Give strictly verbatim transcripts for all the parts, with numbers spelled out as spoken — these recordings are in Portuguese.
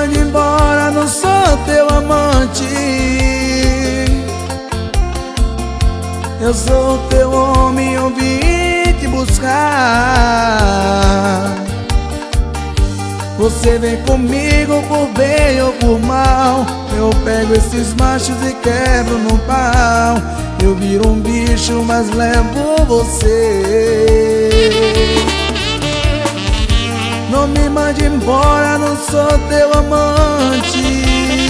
mande embora, não sou teu amante. Eu sou teu homem, eu vim te buscar. Você vem comigo por bem ou por mal. Eu pego esses machos e quebro no pau. Eu viro um bicho, mas levo você. Não me mande embora, não sou teu amante.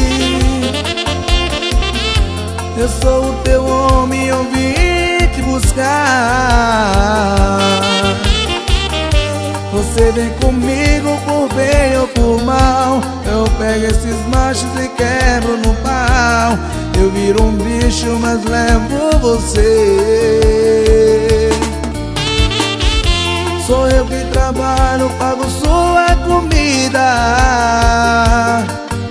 Eu sou o teu homem, eu vim te buscar. Você vem comigo por bem ou por mal. Eu pego esses machos e quebro no pau. Eu viro um bicho, mas levo você. Sou eu que trabalho, pago sua comida,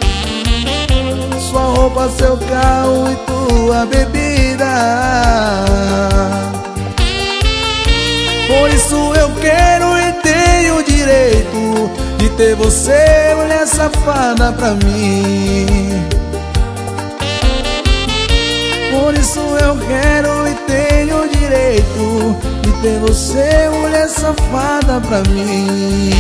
sua roupa, seu carro e tua bebida. Por isso eu quero e tenho o direito de ter você, mulher safada, pra mim. Por isso eu quero e tenho o direito de ter você, mulher safada, pra mim.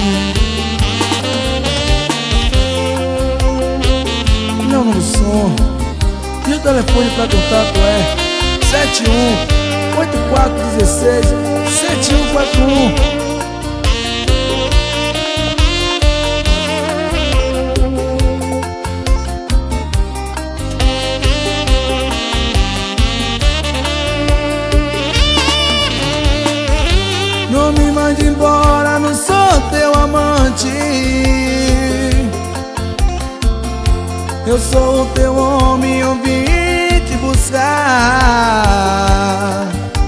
Meu nome é som. E o telefone para contato é sete um oito quatro um seis sete um quatro um. Não me mande embora, não sou teu amante. Eu sou o teu homem, eu vim te buscar.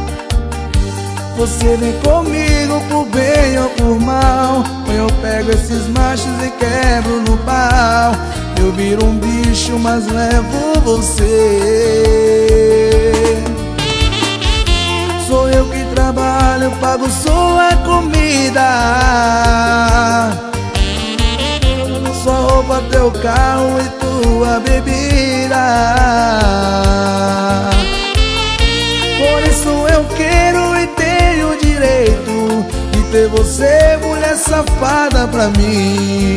Você vem comigo por bem ou por mal. Eu pego esses machos e quebro no pau. Eu viro um bicho, mas levo você. Sou eu que trabalho, pago sua comida, sua roupa, teu carro e tua bebida. Por isso eu quero e tenho o direito de ter você, mulher safada, pra mim.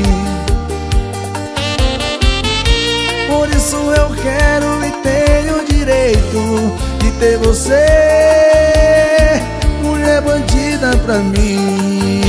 Por isso eu quero e tenho o direito de ter você, mulher bandida, pra mim.